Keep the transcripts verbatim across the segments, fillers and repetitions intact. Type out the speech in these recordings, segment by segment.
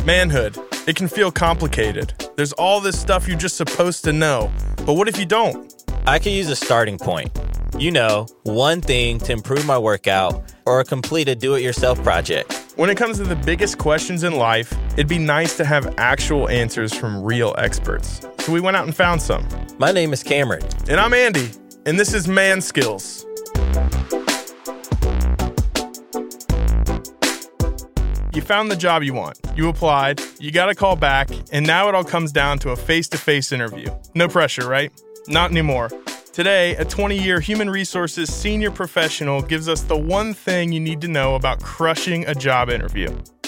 Manhood. It can feel complicated. There's all this stuff you're just supposed to know. But what if you don't? I could use a starting point. You know, one thing to improve my workout or complete a do-it-yourself project. When it comes to the biggest questions in life, it'd be nice to have actual answers from real experts. So we went out and found some. My name is Cameron. And I'm Andy. And this is Man Skills. You found the job you want. You applied. You got a call back. And now it all comes down to a face-to-face interview. No pressure, right? Not anymore. Today, a twenty-year human resources senior professional gives us the one thing you need to know about crushing a job interview.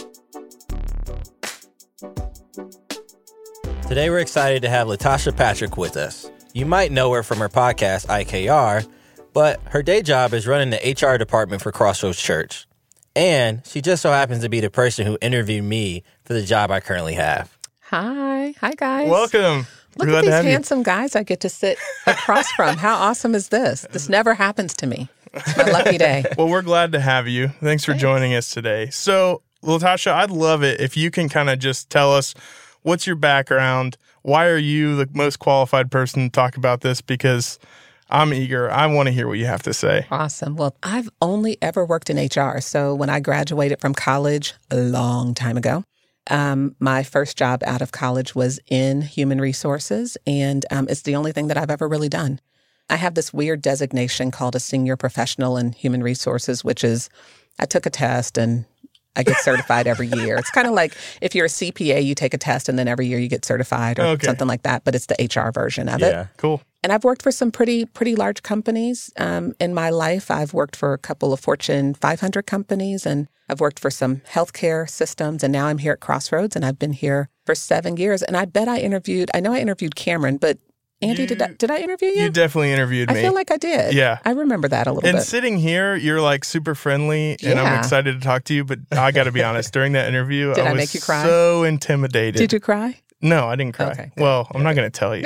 Today, we're excited to have Latasha Patrick with us. You might know her from her podcast, I K R, but her day job is running the H R department for Crossroads Church. And she just so happens to be the person who interviewed me for the job I currently have. Hi. Hi, guys. Welcome. Look We're at glad to these have you. handsome guys I get to sit across from. How awesome is this? This never happens to me. It's my lucky day. Well, we're glad to have you. Thanks for Thanks. joining us today. So, Latasha, I'd love it if you can kind of just tell us what's your background. Why are you the most qualified person to talk about this? Because I'm eager. I want to hear what you have to say. Awesome. Well, I've only ever worked in H R. So when I graduated from college a long time ago, um, my first job out of college was in human resources. And um, it's the only thing that I've ever really done. I have this weird designation called a senior professional in human resources, which is I took a test and I get certified every year. It's kind of like if you're a C P A, you take a test and then every year you get certified or Okay. something like that. But it's the H R version of Yeah. it. Cool. And I've worked for some pretty, pretty large companies um, in my life. I've worked for a couple of Fortune five hundred companies, and I've worked for some healthcare systems. And now I'm here at Crossroads, and I've been here for seven years. And I bet I interviewed, I know I interviewed Cameron, but Andy, You- did I, did I interview you? You definitely interviewed I me. feel like I did. Yeah. I remember that a little And bit. sitting here, you're like super friendly, and I'm Yeah. excited to talk to you. But I got to be honest, during that interview, Did I I was make you cry? so intimidated. Did you cry? No, I didn't cry. Okay, good. Well, I'm not going to tell you.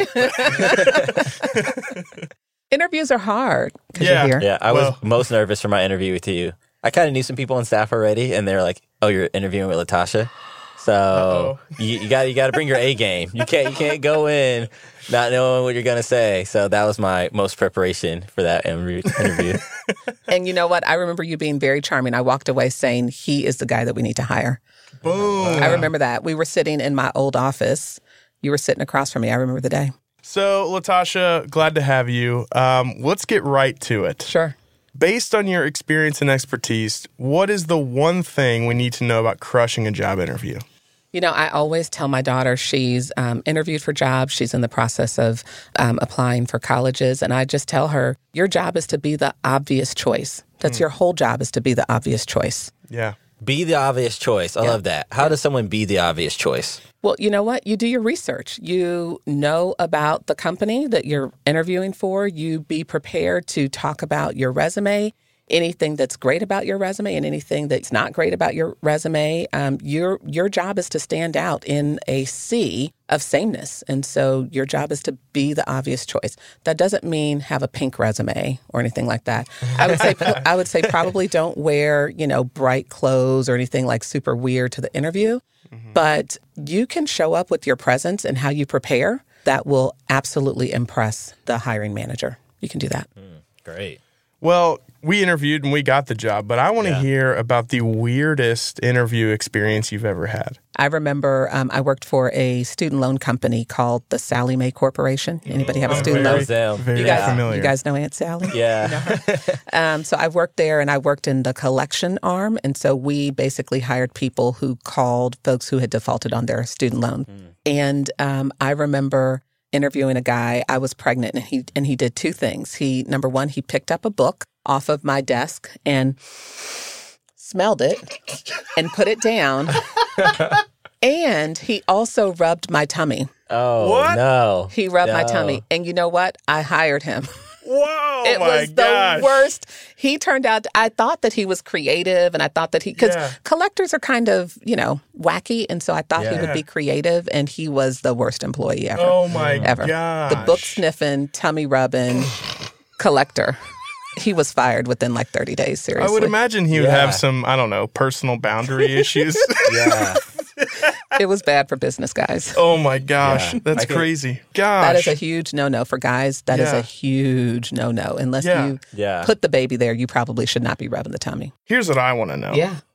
Interviews are hard because Yeah. you're here. Yeah, I was Well- most nervous for my interview with you. I kind of knew some people on staff already, and they're like, "Oh, you're interviewing with Latasha." So Uh-oh. you, you got you got to bring your A game. You can't you can't go in not knowing what you're gonna say. So that was my most preparation for that interview. interview. And you know what? I remember you being very charming. I walked away saying, he is the guy that we need to hire. Boom. I remember that. We were sitting in my old office. You were sitting across from me. I remember the day. So, Latasha, glad to have you. Um, let's get right to it. Sure. Based on your experience and expertise, what is the one thing we need to know about crushing a job interview? You know, I always tell my daughter she's um, interviewed for jobs. She's in the process of um, applying for colleges. And I just tell her, your job is to be the obvious choice. That's your whole job, is to be the obvious choice. Yeah. Be the obvious choice. I Yeah. love that. How does someone be the obvious choice? Well, you know what? You do your research. You know about the company that you're interviewing for. You be prepared to talk about your resume, anything that's great about your resume and anything that's not great about your resume. Um, your your job is to stand out in a sea of sameness. And so your job is to be the obvious choice. That doesn't mean have a pink resume or anything like that. I would say I would say probably don't wear, you know, bright clothes or anything like super weird to the interview. But you can show up with your presence and how you prepare. That will absolutely impress the hiring manager. You can do that. Great. Well, we interviewed and we got the job, but I want to Yeah. hear about the weirdest interview experience you've ever had. I remember um, I worked for a student loan company called the Sally Mae Corporation. Anybody have a student very- loan? Them. Very You guys, familiar. you guys know Aunt Sally? Yeah. Um, so I worked there, and I worked in the collection arm. And so we basically hired people who called folks who had defaulted on their student loan. And um, I remember interviewing a guy. I was pregnant, and he and he did two things. He number one, he picked up a book off of my desk and smelled it and put it down. And he also rubbed my tummy. Oh What? no. He rubbed my No. tummy. And you know what? I hired him. Whoa, it my was gosh. the worst. He turned out, I thought that he was creative, and I thought that he, because Yeah. collectors are kind of, you know, wacky. And so I thought he Yeah. would be creative, and he was the worst employee ever. Oh my ever. gosh. The book sniffing, tummy rubbing collector. He was fired within like thirty days, seriously. I would imagine he would Yeah. have some, I don't know, personal boundary issues. Yeah. It was bad for business, guys. Oh my gosh, Yeah. that's I could- crazy. Gosh. That is a huge no-no for guys. That is Yeah. a huge no-no. Unless Yeah. you Yeah. put the baby there, you probably should not be rubbing the tummy. Here's what I want to know.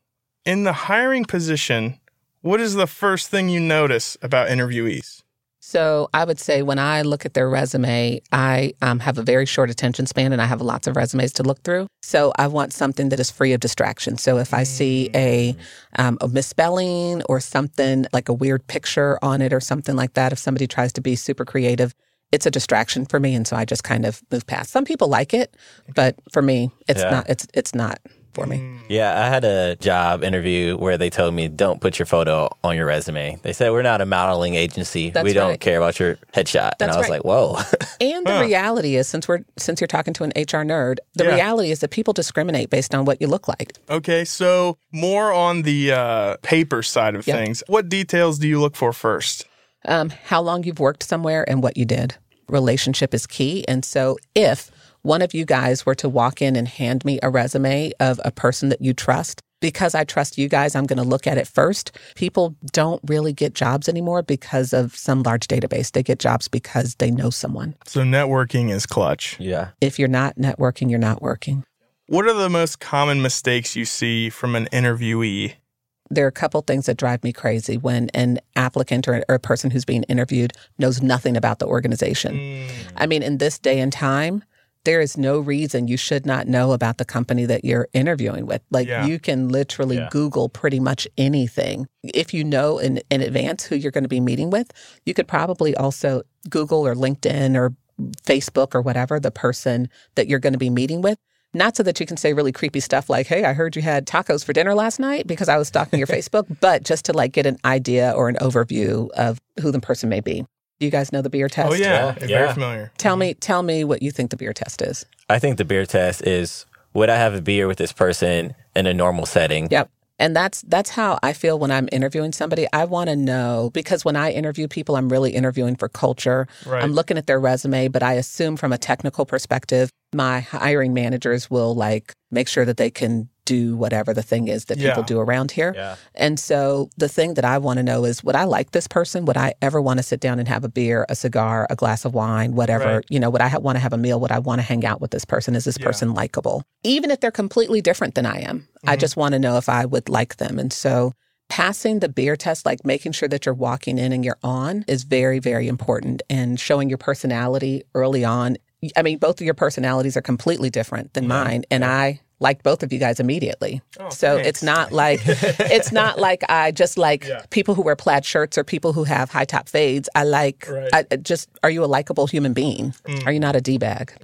In the hiring position, what is the first thing you notice about interviewees? So I would say when I look at their resume, I um, have a very short attention span and I have lots of resumes to look through. So I want something that is free of distraction. So if I see a, um, a misspelling or something like a weird picture on it or something like that, if somebody tries to be super creative, it's a distraction for me. And so I just kind of move past. Some people like it, but for me, it's Yeah. not, it's, it's not for me. Yeah, I had a job interview where they told me, don't put your photo on your resume. They said, we're not a modeling agency. That's we don't right. care about your headshot. and That's I was right. like, whoa. And the Huh. reality is, since we're since you're talking to an H R nerd, the Yeah. reality is that people discriminate based on what you look like. Okay, so more on the uh, paper side of Yep. things. What details do you look for first? Um, how long you've worked somewhere and what you did. Relationship is key. And so if one of you guys were to walk in and hand me a resume of a person that you trust, because I trust you guys, I'm going to look at it first. People don't really get jobs anymore because of some large database. They get jobs because they know someone. So networking is clutch. Yeah. If you're not networking, you're not working. What are the most common mistakes you see from an interviewee? There are a couple things that drive me crazy when an applicant or, or a person who's being interviewed knows nothing about the organization. I mean, in this day and time, there is no reason you should not know about the company that you're interviewing with. Like Yeah. you can literally Yeah. Google pretty much anything. If you know in, in advance who you're going to be meeting with, you could probably also Google or LinkedIn or Facebook or whatever the person that you're going to be meeting with. Not so that you can say really creepy stuff like, hey, I heard you had tacos for dinner last night because I was stalking your Facebook, but just to like get an idea or an overview of who the person may be. Do you guys know the beer test? Oh, yeah. Yeah. Very Yeah. familiar. Tell me, tell me what you think the beer test is. I think the beer test is, would I have a beer with this person in a normal setting? Yep. And that's that's how I feel when I'm interviewing somebody. I want to know, because when I interview people, I'm really interviewing for culture. Right. I'm looking at their resume, but I assume from a technical perspective, my hiring managers will like make sure that they can do whatever the thing is that Yeah. people do around here. Yeah. And so the thing that I want to know is, would I like this person? Would I ever want to sit down and have a beer, a cigar, a glass of wine, whatever? Right. You know, would I ha- want to have a meal? Would I want to hang out with this person? Is this Yeah. person likable? Even if they're completely different than I am, I Mhm. just want to know if I would like them. And so passing the beer test, like making sure that you're walking in and you're on, is very, very important. And showing your personality early on. I mean, both of your personalities are completely different than Yeah. mine. And I liked both of you guys immediately. Oh, so thanks. it's not like it's not like I just like Yeah. people who wear plaid shirts or people who have high top fades. I like Right. I I just are you a likable human being? Mm. Are you not a D bag?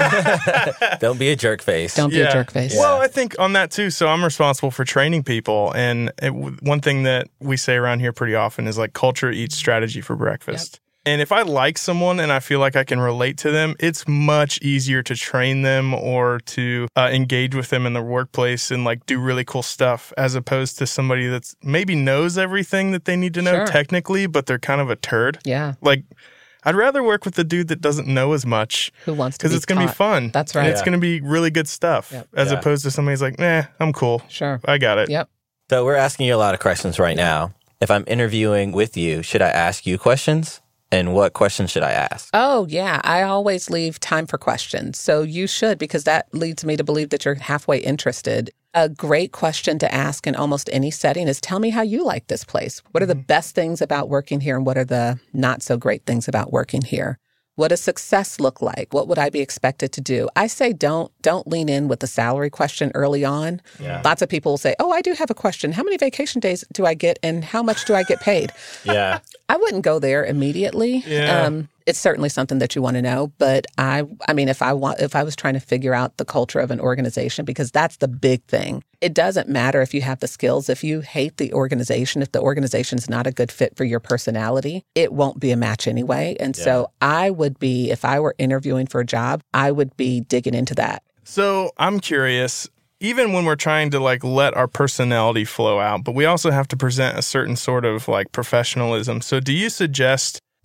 Don't be a jerk face. Don't be a jerk face. Well, I think on that too. So I'm responsible for training people, and it, one thing that we say around here pretty often is like culture eats strategy for breakfast. And if I like someone and I feel like I can relate to them, it's much easier to train them or to uh, engage with them in the workplace and like do really cool stuff, as opposed to somebody that's maybe knows everything that they need to know Sure. technically, but they're kind of a turd. Yeah. Like, I'd rather work with the dude that doesn't know as much Who wants to because be it's going to be taught. fun. That's And right. it's Yeah. going to be really good stuff, Yep. as Yeah. opposed to somebody's like, nah, I'm cool. Sure. I got it. Yep. So we're asking you a lot of questions right now. If I'm interviewing with you, should I ask you questions? And what questions should I ask? Oh, yeah. I always leave time for questions. So you should, because that leads me to believe that you're halfway interested. A great question to ask in almost any setting is, tell me how you like this place. What are the best things about working here and what are the not so great things about working here? What does success look like? What would I be expected to do? I say don't don't lean in with the salary question early on. Yeah. Lots of people will say, oh, I do have a question. How many vacation days do I get and how much do I get paid? Yeah. I wouldn't go there immediately. Yeah. Um, it's certainly something that you want to know, but I, I mean, if I want, if I was trying to figure out the culture of an organization, because that's the big thing. It doesn't matter if you have the skills. If you hate the organization, if the organization is not a good fit for your personality, it won't be a match anyway. And so I would be, if I were interviewing for a job, I would be digging into that. So I'm curious, even when we're trying to like let our personality flow out, but we also have to present a certain sort of like professionalism. So do you suggest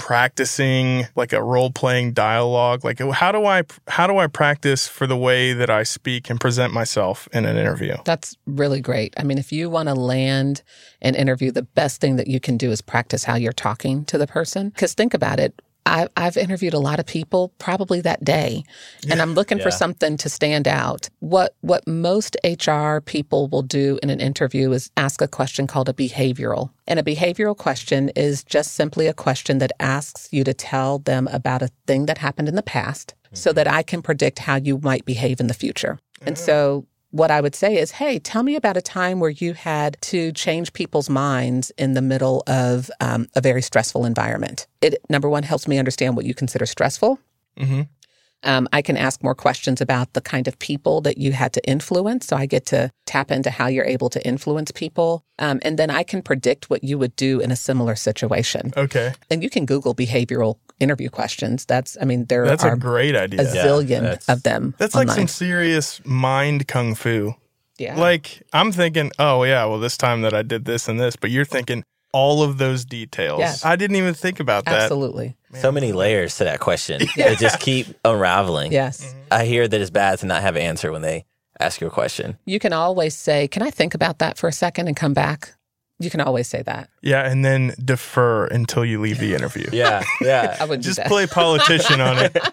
practicing like a role-playing dialogue? Like how do I how do I practice for the way that I speak and present myself in an interview? That's really great. I mean, if you want to land an interview, the best thing that you can do is practice how you're talking to the person. Because think about it. I, I've interviewed a lot of people probably that day, and I'm looking Yeah. for something to stand out. What what most H R people will do in an interview is ask a question called a behavioral. And a behavioral question is just simply a question that asks you to tell them about a thing that happened in the past mm-hmm. so that I can predict how you might behave in the future. Mm-hmm. And so what I would say is, hey, tell me about a time where you had to change people's minds in the middle of um, a very stressful environment. It, number one, helps me understand what you consider stressful. Mm-hmm. Um, I can ask more questions about the kind of people that you had to influence. So I get to tap into how you're able to influence people. Um, and then I can predict what you would do in a similar situation. Okay. And you can Google behavioral interview questions. That's, I mean, there That's are a great idea. a zillion that's- of them. That's like online. some serious mind kung fu. Yeah. Like I'm thinking, oh yeah, well this time that I did this and this, but you're thinking all of those details. Yes. I didn't even think about that. Absolutely. So many layers to that question. They just keep unraveling. Yes. I hear that it's bad to not have an answer when they ask you a question. You can always say, can I think about that for a second and come back? You can always say that. Yeah, and then defer until you leave the interview. Yeah, I yeah. wouldn't Just do that. play politician on it.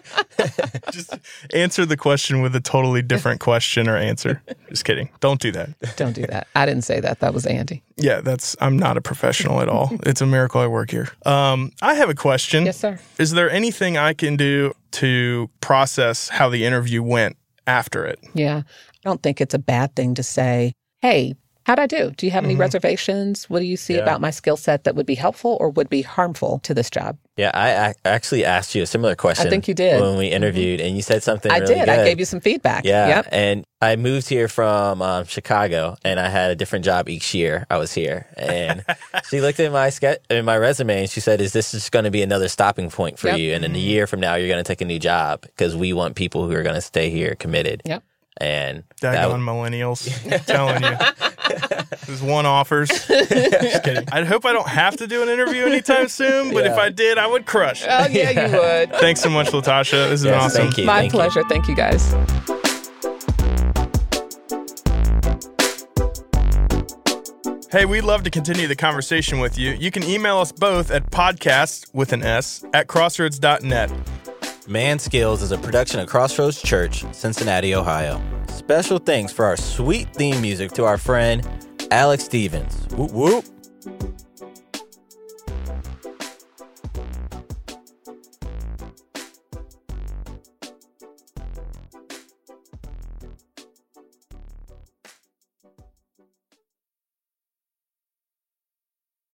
Just answer the question with a totally different question or answer. Just kidding. Don't do that. Don't do that. I didn't say that. That was Andy. Yeah, that's I'm not a professional at all. It's a miracle I work here. Um, I have a question. Yes, sir. Is there anything I can do to process how the interview went after it? Yeah. I don't think it's a bad thing to say, hey, how'd I do? Do you have any Mm-hmm. reservations? What do you see Yeah. about my skill set that would be helpful or would be harmful to this job? Yeah, I, I actually asked you a similar question. think you did. when we interviewed, and you said something I really did. good. I gave you some feedback. Yeah, Yep. and I moved here from um, Chicago, and I had a different job each year I was here. And she looked at my ske- in my resume, and she said, "Is this just going to be another stopping point for Yep. you? And in a year from now, you're going to take a new job because we want people who are going to stay here committed." Yep. And that, Daggone millennials. I'm telling you. There's one offers. Just kidding. I hope I don't have to do an interview anytime soon, but if Yeah. I did, I would crush. Oh, yeah, you would. Thanks so much, Latasha. This has been Yes, awesome. thank you. My thank you. pleasure. Thank you, guys. Hey, we'd love to continue the conversation with you. You can email us both at podcast with an S at crossroads dot net. Man Skills is a production of Crossroads Church, Cincinnati, Ohio. Special thanks for our sweet theme music to our friend Alex Stevens. Whoop whoop.